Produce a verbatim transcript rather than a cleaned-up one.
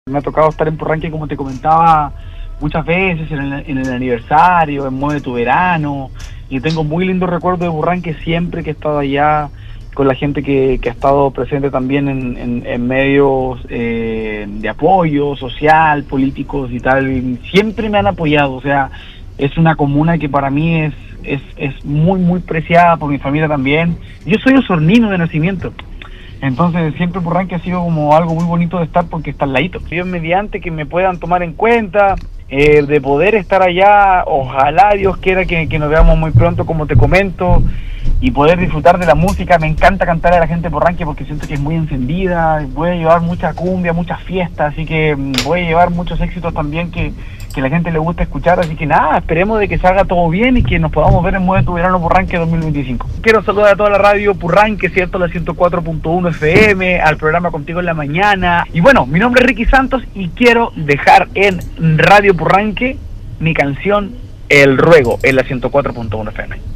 Me ha tocado estar en Purranque, como te comentaba, muchas veces en el, en el aniversario, en Mueve tu Verano, y tengo muy lindos recuerdos de Purranque siempre que he estado allá, con la gente que, que ha estado presente también en, en, en medios eh, de apoyo social, políticos y tal, y siempre me han apoyado. O sea, es una comuna que para mí es, es, es muy, muy preciada por mi familia también. Yo soy osornino de nacimiento. Entonces siempre Purranque ha sido como algo muy bonito de estar porque está al ladito. Dios mediante que me puedan tomar en cuenta, eh, de poder estar allá, ojalá Dios quiera que, que nos veamos muy pronto, como te comento, y poder disfrutar de la música. Me encanta cantar a la gente de Purranque porque siento que es muy encendida, voy a llevar mucha cumbia, muchas fiestas, así que voy a llevar muchos éxitos también que, que a la gente le gusta escuchar, así que nada, esperemos de que salga todo bien y que nos podamos ver en Mueve tu Verano Purranque dos mil veinticinco. Quiero saludar a toda la radio Purranque, cierto, la ciento cuatro punto uno F M, al programa Contigo en la Mañana. Y bueno, mi nombre es Ricky Santos y quiero dejar en Radio Purranque mi canción El Ruego en la ciento cuatro punto uno F M.